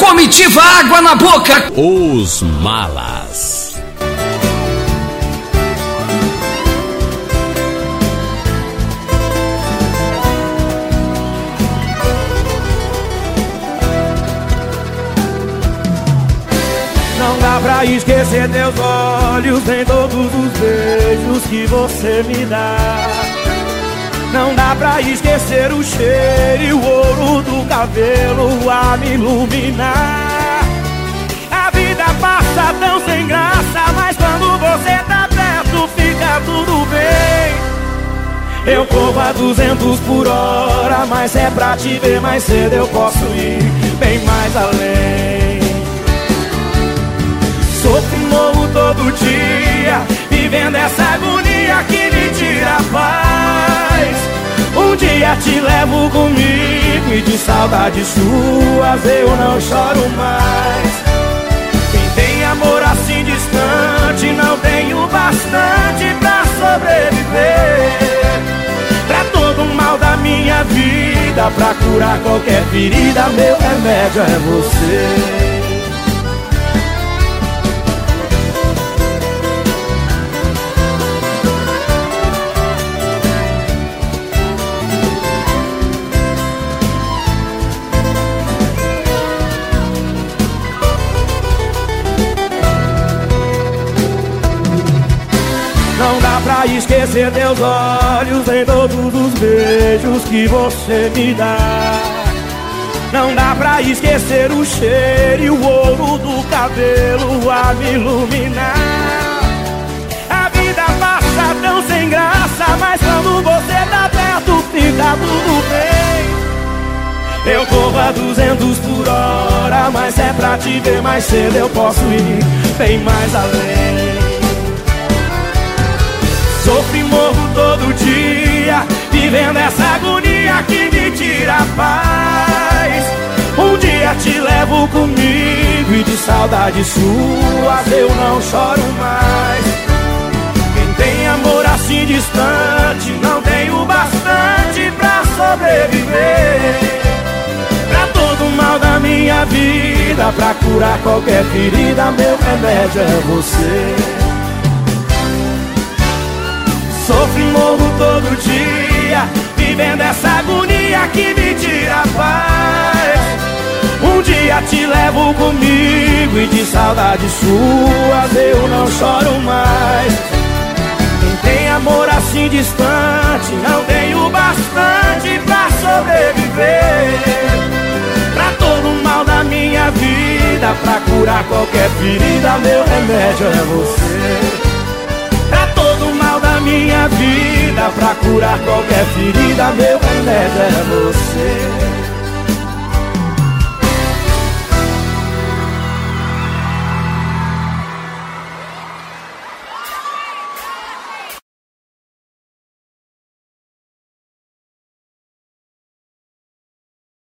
comitiva água na boca. Os Malas. Não dá pra esquecer teus olhos, nem todos os beijos que você me dá. Não dá pra esquecer o cheiro e o ouro do cabelo a me iluminar. A vida passa tão sem graça, mas quando você tá perto fica tudo bem. Eu corro a 200 por hora, mas é pra te ver mais cedo eu posso ir bem mais além. Sofro e morro todo dia, vivendo essa agonia que me tira a paz. Um dia te levo comigo e de saudades suas eu não choro mais. Quem tem amor assim distante não tem o bastante pra sobreviver. Pra todo o mal da minha vida, pra curar qualquer ferida, meu remédio é você. Não dá pra esquecer teus olhos, nem todos os beijos que você me dá. Não dá pra esquecer o cheiro e o ouro do cabelo a me iluminar. A vida passa tão sem graça, mas quando você tá perto fica tudo bem. Eu corro a 200 por hora, mas é pra te ver mais cedo eu posso ir bem mais além. Sofro e morro todo dia, vivendo essa agonia que me tira a paz. Um dia te levo comigo e de saudades suas eu não choro mais. Quem tem amor assim distante não tem o bastante pra sobreviver. Pra todo o mal da minha vida, pra curar qualquer ferida, meu remédio é você. Sofro e morro todo dia, vivendo essa agonia que me tira a paz. Um dia te levo comigo e de saudades suas eu não choro mais. Quem tem amor assim distante não tem o bastante pra sobreviver. Pra todo o mal da minha vida, pra curar qualquer ferida, meu remédio é você. Pra todo o mal da minha vida, pra curar qualquer ferida, meu remédio é você.